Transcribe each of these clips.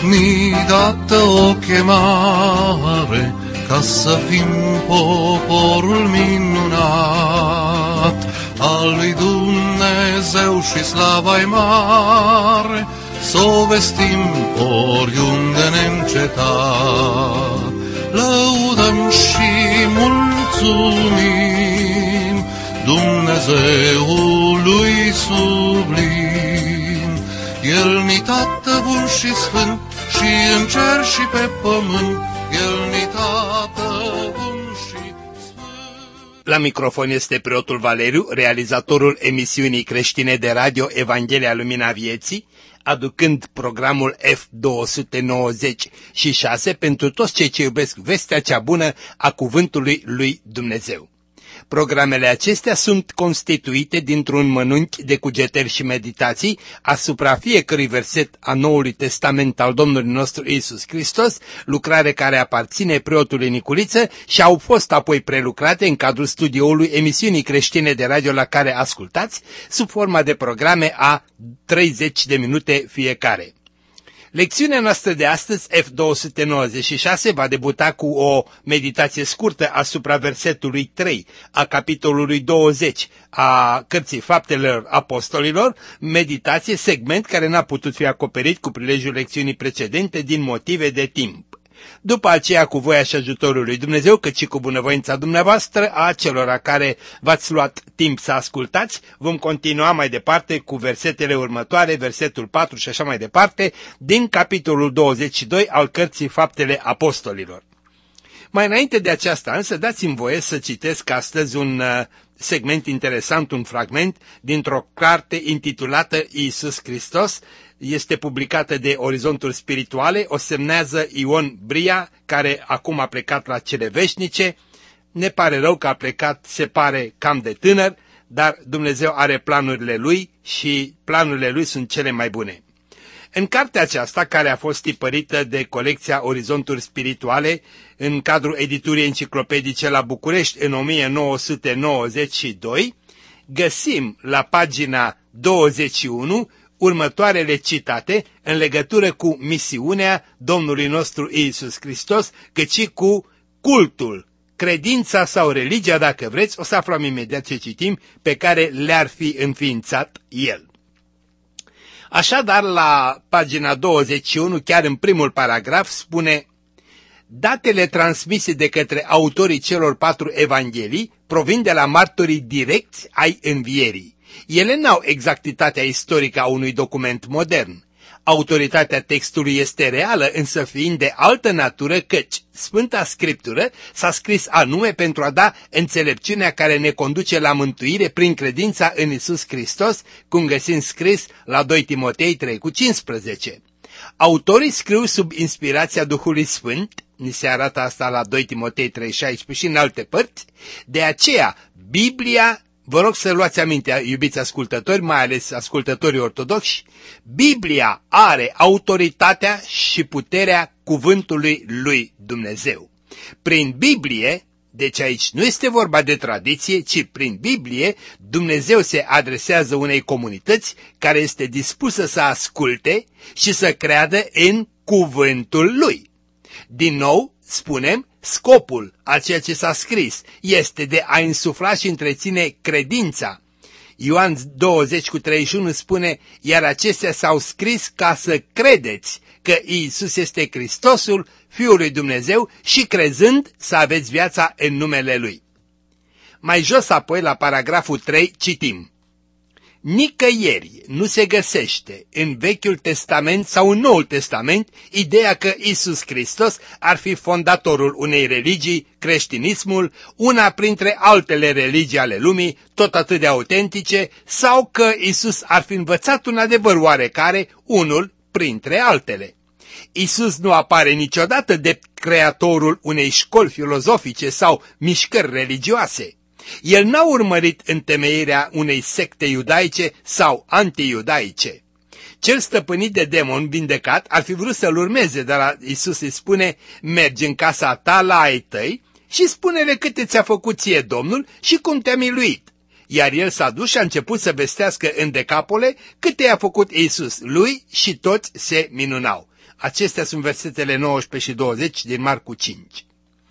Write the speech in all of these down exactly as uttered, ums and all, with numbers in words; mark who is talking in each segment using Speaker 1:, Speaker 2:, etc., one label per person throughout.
Speaker 1: ni dată o chemare ca să fim poporul minunat al lui Dumnezeu și slava-i mare, s-o vestim oriunde neîncetat. Lăudăm și mulțumim Dumnezeului sublim. El-ni Tată bun și sfânt, și în cer și pe pământ, El-ni Tată bun și sfânt.
Speaker 2: La microfon este preotul Valeriu, realizatorul emisiunii creștine de radio Evanghelia Lumina Vieții, aducând programul F două sute nouăzeci și șase pentru toți cei ce iubesc vestea cea bună a cuvântului lui Dumnezeu. Programele acestea sunt constituite dintr-un mănunchi de cugetări și meditații asupra fiecărui verset a Noului Testament al Domnului nostru Iisus Hristos, lucrare care aparține preotului Niculiță și au fost apoi prelucrate în cadrul studioului emisiunii creștine de radio la care ascultați, sub forma de programe a treizeci de minute fiecare. Lecțiunea noastră de astăzi, F două sute nouăzeci și șase, va debuta cu o meditație scurtă asupra versetului trei a capitolului douăzeci a Cărții Faptelor Apostolilor, meditație, segment care n-a putut fi acoperit cu prilejul lecțiunii precedente din motive de timp. După aceea, cu voia și ajutorul lui Dumnezeu, cât și cu bunăvoința dumneavoastră, a celora care v-ați luat timp să ascultați, vom continua mai departe cu versetele următoare, versetul patru și așa mai departe, din capitolul douăzeci și doi al Cărții Faptele Apostolilor. Mai înainte de aceasta însă, dați-mi voie să citesc astăzi un uh, segment interesant, un fragment dintr-o carte intitulată Iisus Hristos. Este publicată de Orizontul Spirituale, o semnează Ion Bria, care acum a plecat la cele veșnice. Ne pare rău că a plecat, se pare, cam de tânăr, dar Dumnezeu are planurile Lui și planurile Lui sunt cele mai bune. În cartea aceasta, care a fost tipărită de colecția Orizonturi Spirituale în cadrul editurii enciclopedice la București în o mie nouă sute nouăzeci și doi, găsim la pagina douăzeci și unu următoarele citate în legătură cu misiunea Domnului nostru Iisus Hristos, cât și cu cultul, credința sau religia, dacă vreți, o să aflăm imediat ce citim, pe care le-ar fi înființat El. Așadar, la pagina douăzeci și unu, chiar în primul paragraf, spune: datele transmise de către autorii celor patru evanghelii provin de la martorii direcți ai învierii. Ele n-au exactitatea istorică a unui document modern. Autoritatea textului este reală, însă fiind de altă natură, căci Sfânta Scriptură s-a scris anume pentru a da înțelepciunea care ne conduce la mântuire prin credința în Iisus Hristos, cum găsim scris la doi Timotei trei cu cincisprezece. Autorii scriu sub inspirația Duhului Sfânt, ni se arată asta la doi Timotei trei șaisprezece și în alte părți, de aceea Biblia, vă rog să luați aminte, iubiți ascultători, mai ales ascultătorii ortodoxi, Biblia are autoritatea și puterea cuvântului lui Dumnezeu. Prin Biblie, deci aici nu este vorba de tradiție, ci prin Biblie Dumnezeu se adresează unei comunități care este dispusă să asculte și să creadă în cuvântul lui. Din nou, spunem, scopul a ceea ce s-a scris este de a insufla și întreține credința. Ioan douăzeci cu treizeci și unu spune: iar acestea s-au scris ca să credeți că Iisus este Hristosul, Fiul lui Dumnezeu, și crezând să aveți viața în numele Lui. Mai jos apoi, la paragraful trei, citim: nicăieri nu se găsește în Vechiul Testament sau în Noul Testament ideea că Iisus Hristos ar fi fondatorul unei religii, creștinismul, una printre altele religii ale lumii, tot atât de autentice, sau că Iisus ar fi învățat un adevăr oarecare, unul printre altele. Iisus nu apare niciodată de creatorul unei școli filozofice sau mișcări religioase. El n-a urmărit întemeierea unei secte iudaice sau anti-iudaice. Cel stăpânit de demon vindecat ar fi vrut să-l urmeze, dar la Iisus îi spune: mergi în casa ta la ai tăi și spune-le câte ți-a făcut ție Domnul și cum te-a miluit. Iar el s-a dus și a început să vestească în Decapole câte i-a făcut Iisus lui și toți se minunau. Acestea sunt versetele nouăsprezece și douăzeci din Marcu cinci.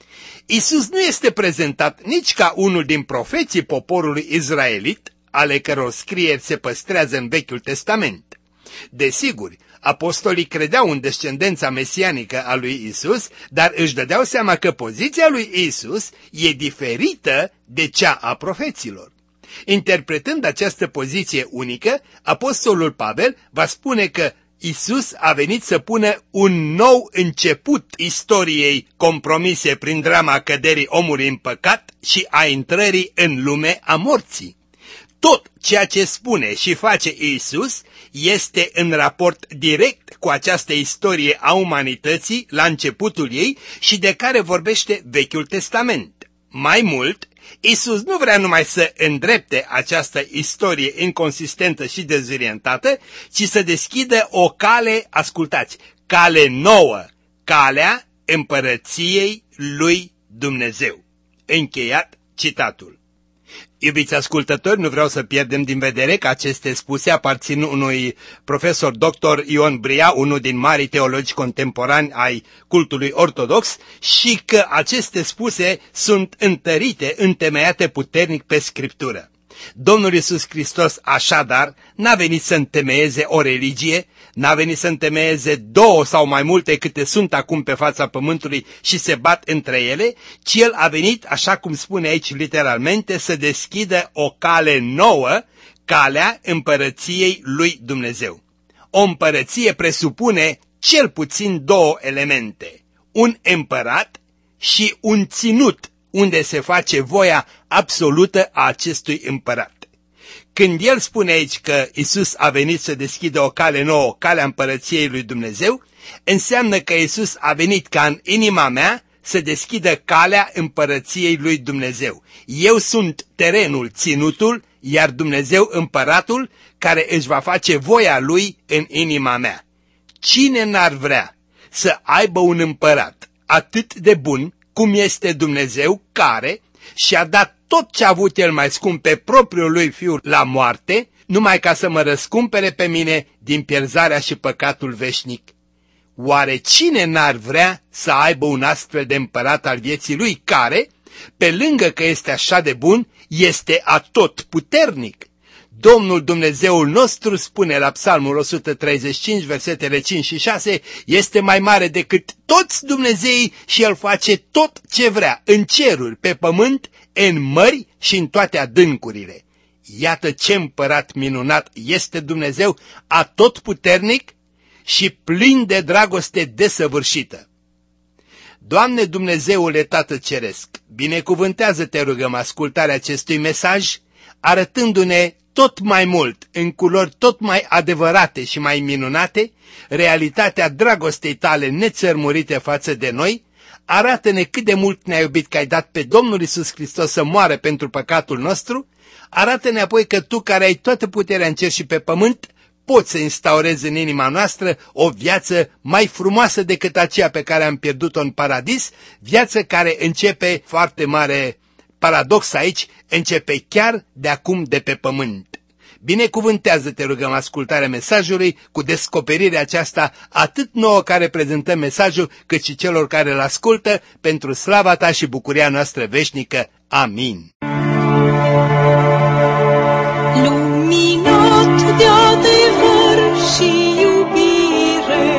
Speaker 2: Iisus nu este prezentat nici ca unul din profeții poporului izraelit, ale căror scrieri se păstrează în Vechiul Testament. Desigur, apostolii credeau în descendența mesianică a lui Iisus, dar își dădeau seama că poziția lui Iisus e diferită de cea a profeților. Interpretând această poziție unică, apostolul Pavel va spune că Iisus a venit să pună un nou început istoriei compromise prin drama căderii omului în păcat și a intrării în lume a morții. Tot ceea ce spune și face Iisus este în raport direct cu această istorie a umanității la începutul ei și de care vorbește Vechiul Testament. Mai mult, Iisus nu vrea numai să îndrepte această istorie inconsistentă și dezorientată, ci să deschidă o cale, ascultați, cale nouă, calea împărăției lui Dumnezeu. Încheiat citatul. Iubiți ascultători, nu vreau să pierdem din vedere că aceste spuse aparțin unui profesor doctor Ion Bria, unul din marii teologi contemporani ai cultului ortodox, și că aceste spuse sunt întărite, întemeiate puternic pe Scriptură. Domnul Iisus Hristos așadar n-a venit să întemeieze o religie, n-a venit să întemeieze două sau mai multe câte sunt acum pe fața pământului și se bat între ele, ci El a venit, așa cum spune aici literalmente, să deschidă o cale nouă, calea împărăției lui Dumnezeu. O împărăție presupune cel puțin două elemente, un împărat și un ținut, unde se face voia absolută a acestui împărat. Când el spune aici că Iisus a venit să deschidă o cale nouă, calea împărăției lui Dumnezeu, înseamnă că Iisus a venit ca în inima mea să deschidă calea împărăției lui Dumnezeu. Eu sunt terenul, ținutul, iar Dumnezeu împăratul care își va face voia lui în inima mea. Cine n-ar vrea să aibă un împărat atât de bun cum este Dumnezeu, care și-a dat tot ce a avut El mai scump pe propriul lui Fiu la moarte, numai ca să mă răscumpere pe mine din pierzarea și păcatul veșnic? Oare cine n-ar vrea să aibă un astfel de împărat al vieții lui, care, pe lângă că este așa de bun, este atotputernic? Domnul Dumnezeul nostru, spune la Psalmul o sută treizeci și cinci, versetele cinci și șase, este mai mare decât toți Dumnezeii și El face tot ce vrea, în ceruri, pe pământ, în mări și în toate adâncurile. Iată ce împărat minunat este Dumnezeu, atotputernic și plin de dragoste desăvârșită. Doamne Dumnezeule Tată Ceresc, binecuvântează-te, rugăm, ascultarea acestui mesaj, arătându-ne tot mai mult, în culori tot mai adevărate și mai minunate, realitatea dragostei tale nețărmurite față de noi. Arată-ne cât de mult ne-ai iubit, că ai dat pe Domnul Iisus Hristos să moară pentru păcatul nostru. Arată-ne apoi că Tu, care ai toată puterea în cer și pe pământ, poți să instaurezi în inima noastră o viață mai frumoasă decât aceea pe care am pierdut-o în paradis, viață care începe, foarte mare paradox aici, începe chiar de acum de pe pământ. Binecuvântează-te, rugăm, ascultarea mesajului cu descoperirea aceasta atât nouă care prezentăm mesajul, cât și celor care îl ascultă, pentru slava Ta și bucuria noastră veșnică. Amin.
Speaker 3: Luminat de adevăr și iubire,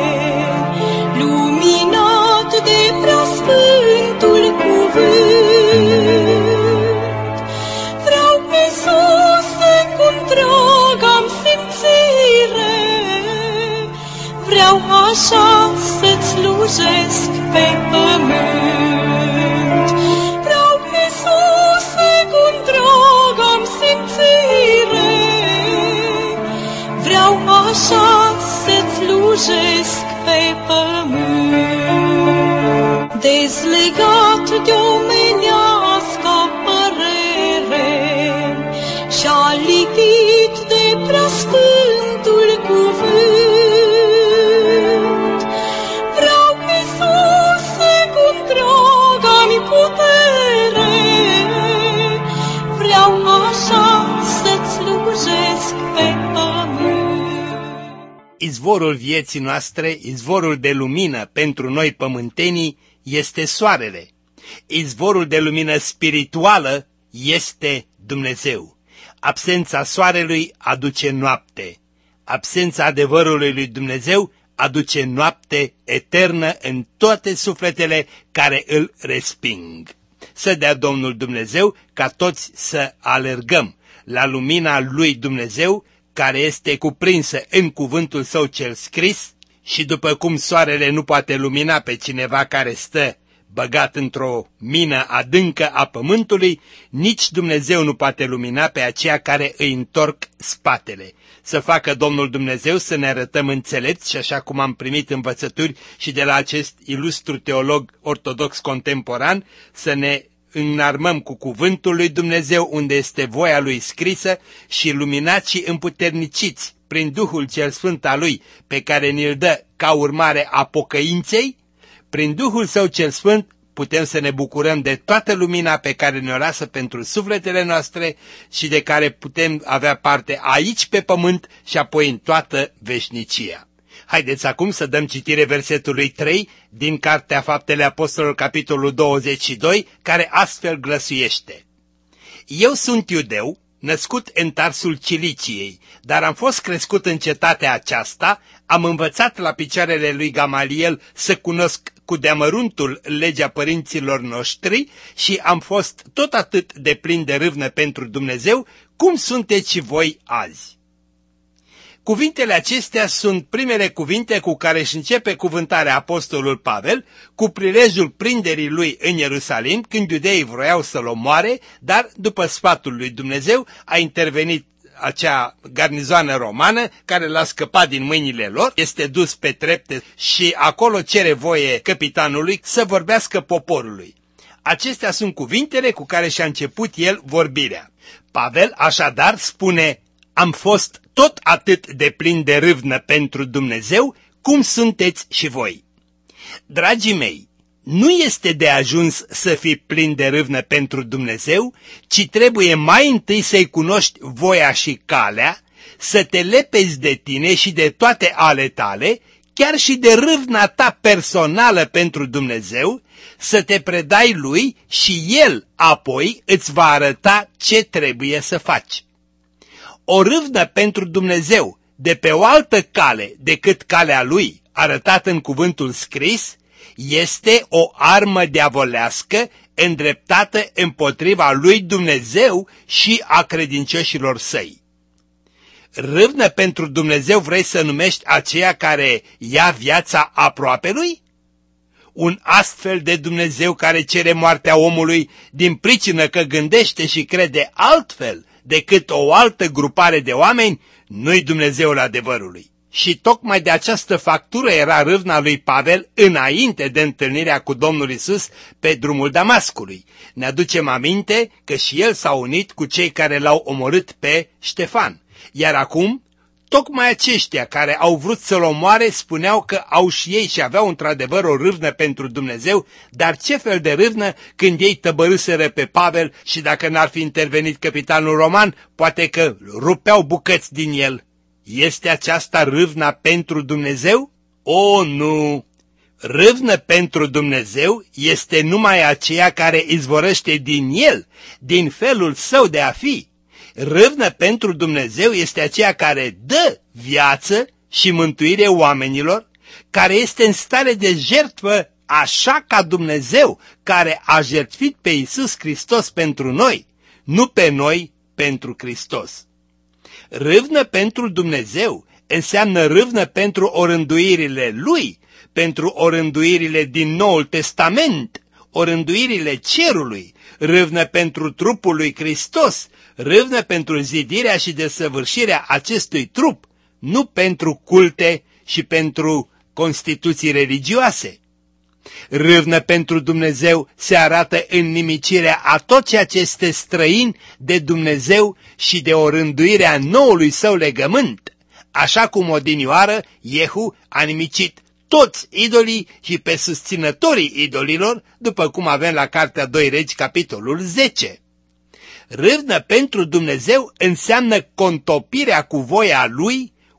Speaker 3: luminat de preasfântul cuvânt, vreau, Iisuse, cum drag am simțire, vreau așa să-ți slujesc pe pământ. Vreau, Iisuse, cum drag am simțire, vreau așa să-ți slujesc pe pământ. Dezlegat de omenească părere și-a lipit de preasfântul cuvânt, vreau, Iisuse,
Speaker 2: izvorul vieții noastre, izvorul de lumină pentru noi pământenii este soarele. Izvorul de lumină spirituală este Dumnezeu. Absența soarelui aduce noapte. Absența adevărului lui Dumnezeu aduce noapte eternă în toate sufletele care îl resping. Să dea Domnul Dumnezeu ca toți să alergăm la lumina lui Dumnezeu, care este cuprinsă în cuvântul său cel scris, și după cum soarele nu poate lumina pe cineva care stă băgat într-o mină adâncă a pământului, nici Dumnezeu nu poate lumina pe aceia care îi întorc spatele. Să facă Domnul Dumnezeu să ne arătăm înțelepți și așa cum am primit învățături și de la acest ilustru teolog ortodox contemporan, să ne înarmăm cu cuvântul lui Dumnezeu unde este voia lui scrisă și luminați și împuterniciți prin Duhul cel Sfânt al lui pe care ni-l dă ca urmare a pocăinței. Prin Duhul Său cel Sfânt putem să ne bucurăm de toată lumina pe care ne-o lasă pentru sufletele noastre și de care putem avea parte aici pe pământ și apoi în toată veșnicia. Haideți acum să dăm citire versetului trei din Cartea Faptele Apostolilor, capitolul douăzeci și doi, care astfel glăsuiește. Eu sunt iudeu, născut în Tarsul Ciliciei, dar am fost crescut în cetatea aceasta, am învățat la picioarele lui Gamaliel să cunosc cu deamăruntul legea părinților noștri și am fost tot atât de plin de râvnă pentru Dumnezeu, cum sunteți și voi azi. Cuvintele acestea sunt primele cuvinte cu care își începe cuvântarea apostolul Pavel cu prilejul prinderii lui în Ierusalim, când iudeii vroiau să-l omoare, dar după sfatul lui Dumnezeu a intervenit acea garnizoană romană care l-a scăpat din mâinile lor, este dus pe trepte și acolo cere voie căpitanului să vorbească poporului. Acestea sunt cuvintele cu care și-a început el vorbirea. Pavel așadar spune: am fost tot atât de plin de râvnă pentru Dumnezeu, cum sunteți și voi. Dragii mei, nu este de ajuns să fii plin de râvnă pentru Dumnezeu, ci trebuie mai întâi să-i cunoști voia și calea, să te lepezi de tine și de toate ale tale, chiar și de râvna ta personală pentru Dumnezeu, să te predai lui și el apoi îți va arăta ce trebuie să faci. O râvnă pentru Dumnezeu de pe o altă cale decât calea lui, arătată în cuvântul scris, este o armă diavolească îndreptată împotriva lui Dumnezeu și a credincioșilor săi. Râvnă pentru Dumnezeu vrei să numești aceea care ia viața aproapelui? Un astfel de Dumnezeu care cere moartea omului din pricină că gândește și crede altfel decât o altă grupare de oameni, nu-i Dumnezeul adevărului. Și tocmai de această factură era râvna lui Pavel înainte de întâlnirea cu Domnul Iisus pe drumul Damascului. Ne aducem aminte că și el s-a unit cu cei care l-au omorât pe Ștefan. Iar acum, tocmai aceștia care au vrut să-l omoare spuneau că au și ei și aveau într-adevăr o râvnă pentru Dumnezeu, dar ce fel de râvnă când ei tăbărâseră pe Pavel și dacă n-ar fi intervenit capitanul roman, poate că rupeau bucăți din el. Este aceasta râvna pentru Dumnezeu? O, nu! Râvnă pentru Dumnezeu este numai aceea care izvorăște din el, din felul său de a fi. Râvnă pentru Dumnezeu este aceea care dă viață și mântuire oamenilor, care este în stare de jertfă așa ca Dumnezeu, care a jertfit pe Iisus Hristos pentru noi, nu pe noi pentru Hristos. Râvnă pentru Dumnezeu înseamnă râvnă pentru orânduirile Lui, pentru orânduirile din Noul Testament, orânduirile cerului, râvnă pentru trupul lui Hristos, râvnă pentru zidirea și desăvârșirea acestui trup, nu pentru culte și pentru constituții religioase. Râvnă pentru Dumnezeu se arată în nimicirea a tot ceea ce este străin de Dumnezeu și de orânduirea noului său legământ, așa cum odinioară Iehu a nimicit toți idolii și pe susținătorii idolilor, după cum avem la Cartea doi Regi, capitolul zece. Râvnă pentru Dumnezeu înseamnă contopirea cu voia Lui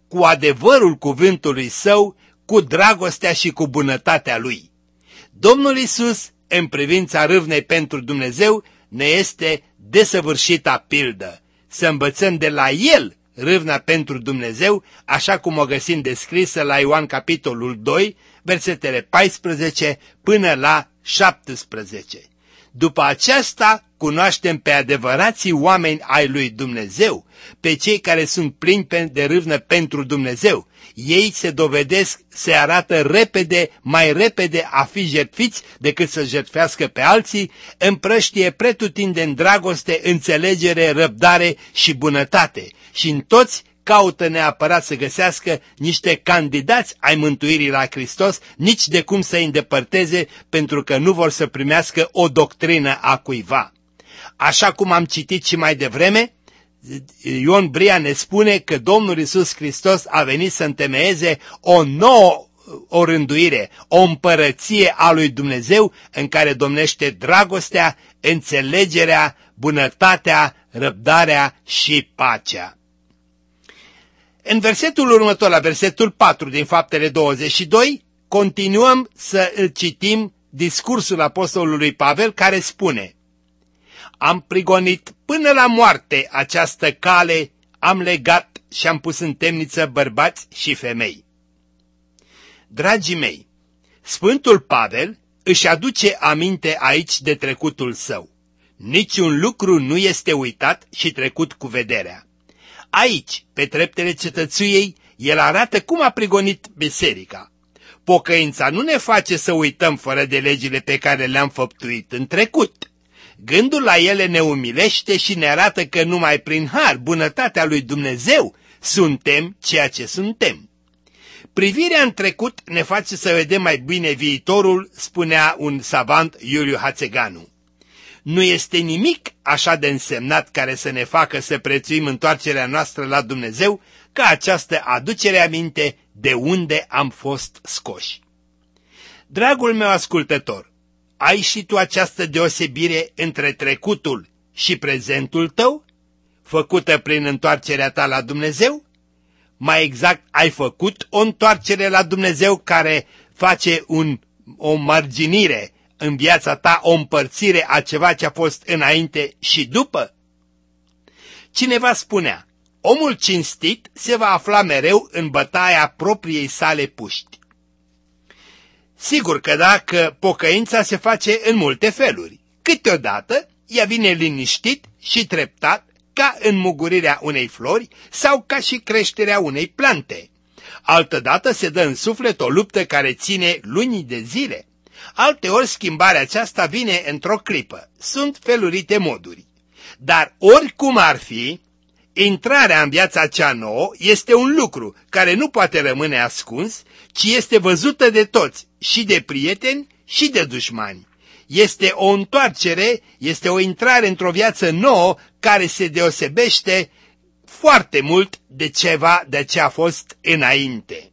Speaker 2: cu adevărul cuvântului său, cu dragostea și cu bunătatea lui. Domnul Iisus, în privința râvnei pentru Dumnezeu, ne este desăvârșita pildă. Să învățăm de la El râvna pentru Dumnezeu, așa cum o găsim descrisă la Ioan capitolul doi, versetele paisprezece până la șaptesprezece. După aceasta cunoaștem pe adevărații oameni ai lui Dumnezeu, pe cei care sunt plini de râvnă pentru Dumnezeu. Ei se dovedesc, se arată repede, mai repede a fi jertfiți decât să jertfească pe alții, împrăștie pretutindeni dragoste, înțelegere, răbdare și bunătate și în toți caută neapărat să găsească niște candidați ai mântuirii la Hristos, nici de cum să îi îndepărteze, pentru că nu vor să primească o doctrină a cuiva. Așa cum am citit și mai devreme, Ion Bria ne spune că Domnul Iisus Hristos a venit să întemeieze o nouă o rânduire, o împărăție a lui Dumnezeu în care domnește dragostea, înțelegerea, bunătatea, răbdarea și pacea. În versetul următor, la versetul patru din Faptele douăzeci și doi, continuăm să citim discursul apostolului Pavel care spune: am prigonit până la moarte această cale, am legat și am pus în temniță bărbați și femei. Dragii mei, Sfântul Pavel își aduce aminte aici de trecutul său. Niciun lucru nu este uitat și trecut cu vederea. Aici, pe treptele cetățuiei, el arată cum a prigonit biserica. Pocăința nu ne face să uităm fără de legile pe care le-am făptuit în trecut. Gândul la ele ne umilește și ne arată că numai prin har, bunătatea lui Dumnezeu, suntem ceea ce suntem. Privirea în trecut ne face să vedem mai bine viitorul, spunea un savant, Iuliu Hațeganu. Nu este nimic așa de însemnat care să ne facă să prețuim întoarcerea noastră la Dumnezeu ca această aducere aminte de unde am fost scoși. Dragul meu ascultător, ai și tu această deosebire între trecutul și prezentul tău, făcută prin întoarcerea ta la Dumnezeu? Mai exact, ai făcut o întoarcere la Dumnezeu care face un, o marginire în viața ta, o împărțire a ceva ce a fost înainte și după? Cineva spunea, omul cinstit se va afla mereu în bătaia propriei sale puști. Sigur că dacă pocăința se face în multe feluri, câteodată ea vine liniștit și treptat, ca înmugurirea unei flori sau ca și creșterea unei plante. Altădată se dă în suflet o luptă care ține luni de zile. Alteori schimbarea aceasta vine într-o clipă. Sunt felurite moduri. Dar oricum ar fi, intrarea în viața cea nouă este un lucru care nu poate rămâne ascuns, ci este văzută de toți, și de prieteni și de dușmani. Este o întoarcere, este o intrare într-o viață nouă care se deosebește foarte mult de ceva de ce a fost înainte.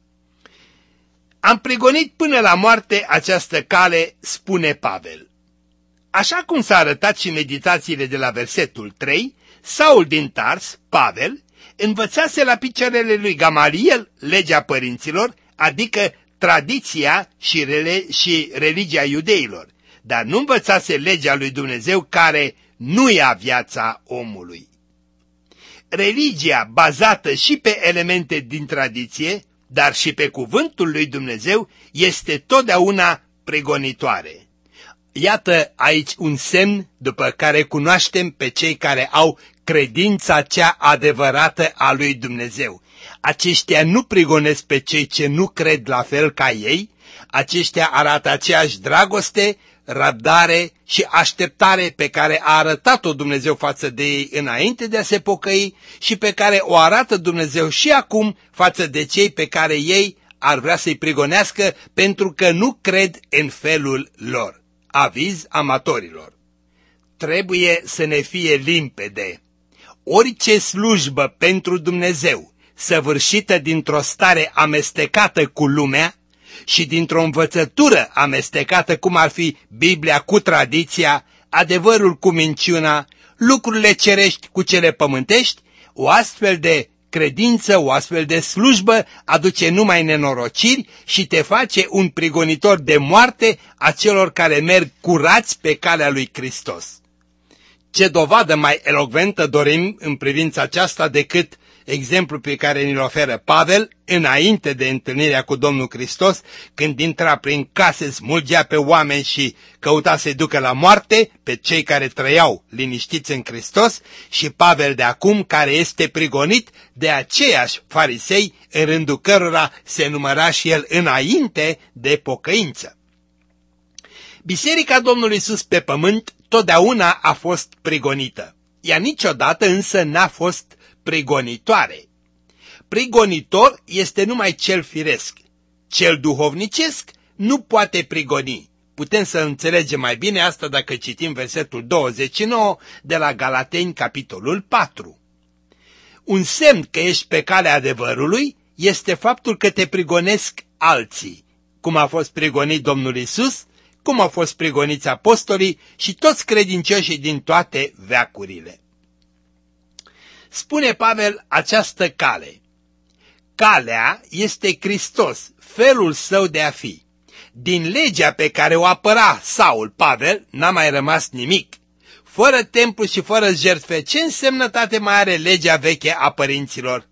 Speaker 2: Am prigonit până la moarte această cale, spune Pavel. Așa cum s-a arătat și meditațiile de la versetul trei, Saul din Tars, Pavel, învățase la picioarele lui Gamaliel legea părinților, adică tradiția și, rele și religia iudeilor, dar nu învățase legea lui Dumnezeu care nu ia viața omului. Religia bazată și pe elemente din tradiție, dar și pe cuvântul lui Dumnezeu, este totdeauna pregonitoare. Iată aici un semn după care cunoaștem pe cei care au credința cea adevărată a lui Dumnezeu. Aceștia nu prigonesc pe cei ce nu cred la fel ca ei, aceștia arată aceeași dragoste, răbdare și așteptare pe care a arătat-o Dumnezeu față de ei înainte de a se pocăi și pe care o arată Dumnezeu și acum față de cei pe care ei ar vrea să-i prigonească pentru că nu cred în felul lor. Aviz amatorilor. Trebuie să ne fie limpede. Orice slujbă pentru Dumnezeu, săvârșită dintr-o stare amestecată cu lumea și dintr-o învățătură amestecată cum ar fi Biblia cu tradiția, adevărul cu minciuna, lucrurile cerești cu cele pământești, o astfel de credință, o astfel de slujbă aduce numai nenorociri și te face un prigonitor de moarte a celor care merg curați pe calea lui Hristos. Ce dovadă mai elocventă dorim în privința aceasta decât exemplul pe care ni-l oferă Pavel înainte de întâlnirea cu Domnul Hristos, când intra prin case, smulgea pe oameni și căuta să-i ducă la moarte pe cei care trăiau liniștiți în Hristos, și Pavel de acum, care este prigonit de aceiași farisei în rândul cărora se număra și el înainte de pocăință. Biserica Domnului Iisus pe pământ totdeauna a fost prigonită. Ea niciodată însă n-a fost prigonitoare. Prigonitor este numai cel firesc. Cel duhovnicesc nu poate prigoni. Putem să înțelegem mai bine asta dacă citim versetul douăzeci și nouă de la Galateni, capitolul patru. Un semn că ești pe calea adevărului este faptul că te prigonesc alții, cum a fost prigonit Domnul Iisus, cum au fost prigoniți apostolii și toți credincioșii din toate veacurile. Spune Pavel această cale. Calea este Hristos, felul său de a fi. Din legea pe care o apăra Saul, Pavel, n-a mai rămas nimic. Fără templu și fără jertfe, ce însemnătate mai are legea veche a părinților?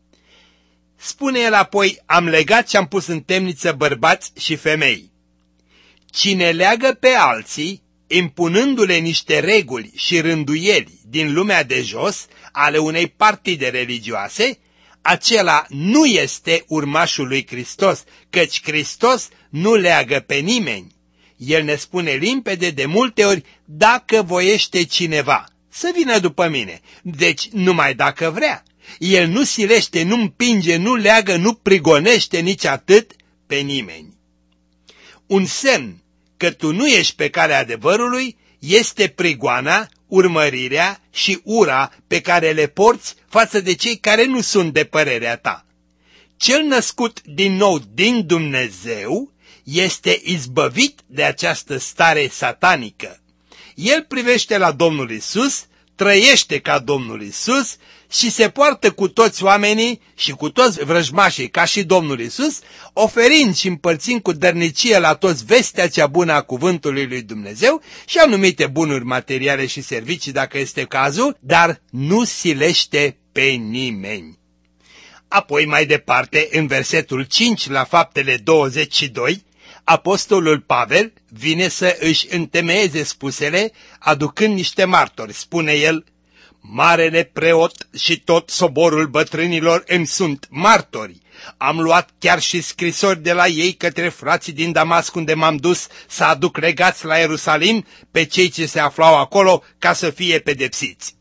Speaker 2: Spune el apoi, am legat și am pus în temniță bărbați și femei. Cine leagă pe alții, impunându-le niște reguli și rânduieli din lumea de jos ale unei partide religioase, acela nu este urmașul lui Hristos, căci Hristos nu leagă pe nimeni. El ne spune limpede de multe ori, dacă voiește cineva să vină după mine, deci numai dacă vrea. El nu silește, nu împinge, nu leagă, nu prigonește nici atât pe nimeni. Un semn că tu nu ești pe calea adevărului este prigoana, urmărirea și ura pe care le porți față de cei care nu sunt de părerea ta. Cel născut din nou din Dumnezeu este izbăvit de această stare satanică. El privește la Domnul Iisus, trăiește ca Domnul Iisus și se poartă cu toți oamenii și cu toți vrăjmașii ca și Domnul Iisus, oferind și împărțind cu dărnicie la toți vestea cea bună a cuvântului lui Dumnezeu și anumite bunuri materiale și servicii dacă este cazul, dar nu silește pe nimeni. Apoi mai departe, în versetul cinci la Faptele douăzeci și doi, apostolul Pavel vine să își întemeieze spusele aducând niște martori. Spune el, marele preot și tot soborul bătrânilor îmi sunt martori. Am luat chiar și scrisori de la ei către frații din Damasc unde m-am dus să aduc legați la Ierusalim pe cei ce se aflau acolo ca să fie pedepsiți.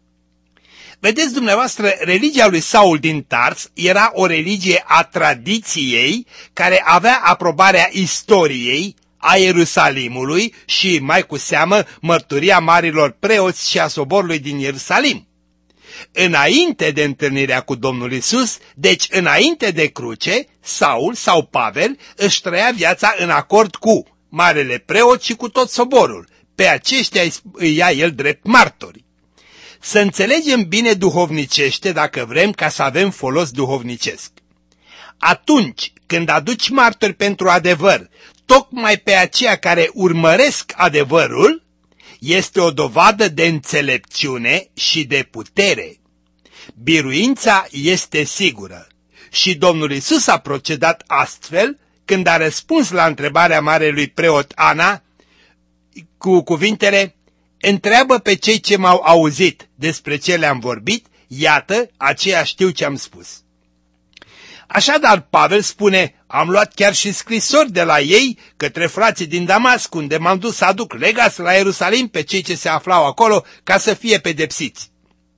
Speaker 2: Vedeți dumneavoastră, religia lui Saul din Tars era o religie a tradiției care avea aprobarea istoriei, a Ierusalimului și, mai cu seamă, mărturia marilor preoți și a soborului din Ierusalim. Înainte de întâlnirea cu Domnul Iisus, deci înainte de cruce, Saul sau Pavel își trăia viața în acord cu marele preot și cu tot soborul. Pe aceștia îi ia el drept martori. Să înțelegem bine duhovnicește dacă vrem ca să avem folos duhovnicesc. Atunci când aduci martori pentru adevăr, tocmai pe aceia care urmăresc adevărul, este o dovadă de înțelepciune și de putere. Biruința este sigură și Domnul Iisus a procedat astfel când a răspuns la întrebarea marelui preot Ana cu cuvintele, întreabă pe cei ce m-au auzit despre ce le-am vorbit, iată, aceia știu ce am spus. Așadar, Pavel spune, am luat chiar și scrisori de la ei către frații din Damasc, unde m-am dus să aduc legați la Ierusalim pe cei ce se aflau acolo ca să fie pedepsiți.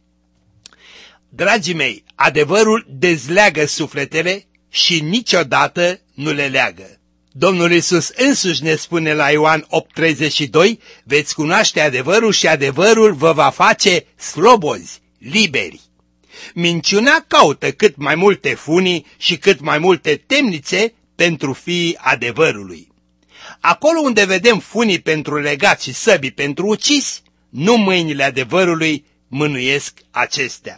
Speaker 2: Dragii mei, adevărul dezleagă sufletele și niciodată nu le leagă. Domnul Iisus însuși ne spune la Ioan opt treizeci și doi, veți cunoaște adevărul și adevărul vă va face slobozi, liberi. Minciuna caută cât mai multe funii și cât mai multe temnițe pentru fiii adevărului. Acolo unde vedem funii pentru legați și săbii pentru ucis, nu mâinile adevărului mânuiesc acestea.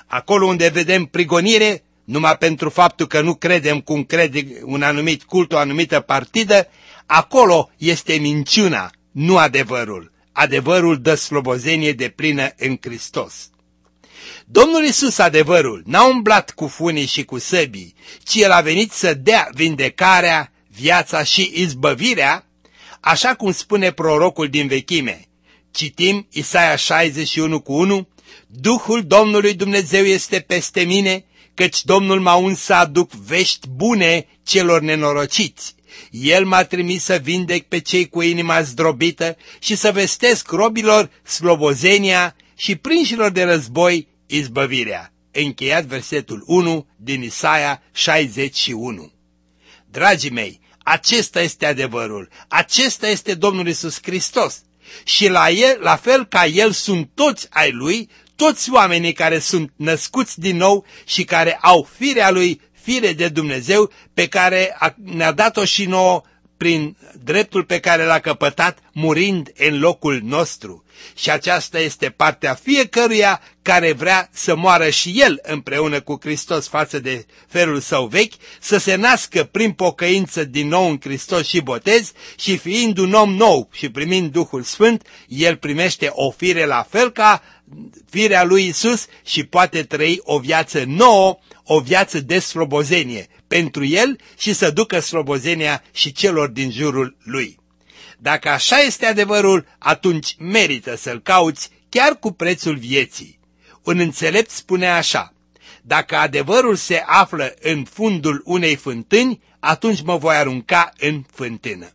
Speaker 2: Acolo unde vedem prigonire, numai pentru faptul că nu credem cum crede un anumit cult, o anumită partidă, acolo este minciuna, nu adevărul. Adevărul dă slobozenie deplină în Hristos. Domnul Iisus, adevărul, n-a umblat cu funii și cu săbii, ci El a venit să dea vindecarea, viața și izbăvirea, așa cum spune prorocul din vechime. Citim Isaia șaizeci și unu cu unu, Duhul Domnului Dumnezeu este peste mine, căci Domnul m-a uns să aduc vești bune celor nenorociți. El m-a trimis să vindec pe cei cu inima zdrobită și să vestesc robilor slobozenia și prinșilor de război izbăvirea. Încheiat versetul unu din Isaia șaizeci și unu. Dragii mei, acesta este adevărul, acesta este Domnul Iisus Hristos și la, el, la fel ca El sunt toți ai Lui, toți oamenii care sunt născuți din nou și care au firea Lui, fire de Dumnezeu, pe care ne-a dat-o și nouă prin dreptul pe care l-a căpătat murind în locul nostru. Și aceasta este partea fiecăruia care vrea să moară și el împreună cu Hristos față de felul său vechi, să se nască prin pocăință din nou în Hristos și botez și fiind un om nou și primind Duhul Sfânt, el primește o fire la fel ca firea lui Iisus și poate trăi o viață nouă, o viață de slobozenie pentru el și să ducă slobozenia și celor din jurul lui. Dacă așa este adevărul, atunci merită să-l cauți chiar cu prețul vieții. Un înțelept spune așa, dacă adevărul se află în fundul unei fântâni, atunci mă voi arunca în fântână.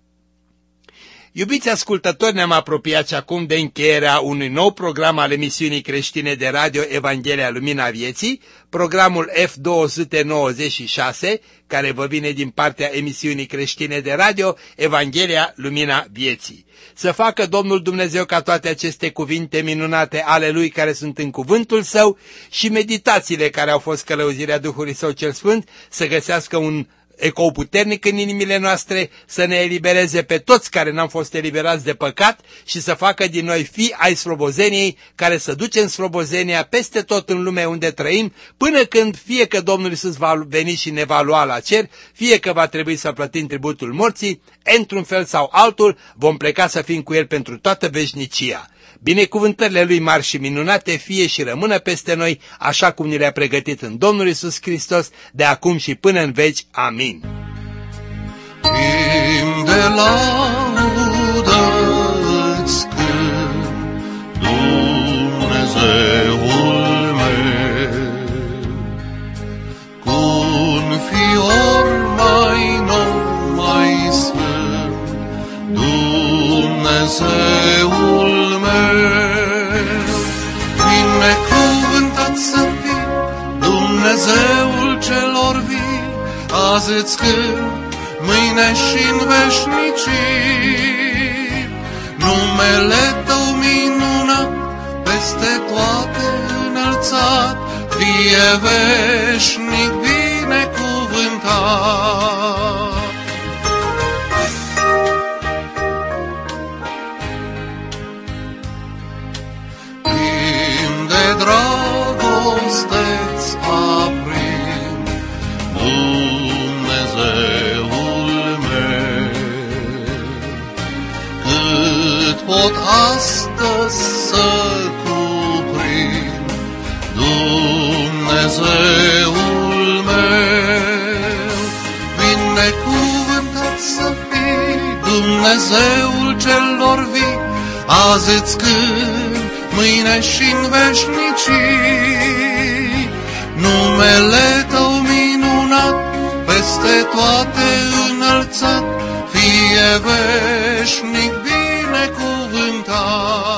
Speaker 2: Iubiți ascultători, ne-am apropiat și acum de încheierea unui nou program al emisiunii creștine de radio Evanghelia Lumina Vieții, programul F două sute nouăzeci și șase, care vă vine din partea emisiunii creștine de radio Evanghelia Lumina Vieții. Să facă Domnul Dumnezeu ca toate aceste cuvinte minunate ale Lui care sunt în cuvântul Său și meditațiile care au fost călăuzirea Duhului Său cel Sfânt să găsească un ecou puternic în inimile noastre, să ne elibereze pe toți care n-am fost eliberați de păcat și să facă din noi fii ai slobozeniei, care să ducem slobozenia peste tot în lume unde trăim, până când fie că Domnul Iisus va veni și ne va lua la cer, fie că va trebui să plătim tributul morții, într-un fel sau altul vom pleca să fim cu El pentru toată veșnicia. Binecuvântările Lui mari și minunate fie și rămână peste noi, așa cum ni le-a pregătit în Domnul Iisus Hristos, de acum și până în veci. Amin.
Speaker 1: Timp de laudă îți cânt, Dumnezeul meu, cu-un fior mai nou, mai sfânt, Dumnezeul binecuvântat să fii, Dumnezeul celor vii, azi îți cânt, mâine și-n veșnicii. Numele Tău minunat, peste toate înălțat, fie veșnic binecuvântat. Dragoste-ți aprind, Dumnezeul meu, cât pot astăzi să cuprind, Dumnezeul meu, binecuvântat să fii, Dumnezeul celor vii, azi îți cânt, mâine și-n veșnicii. Numele Tău minunat, peste toate înălțat, fie veșnic binecuvântat.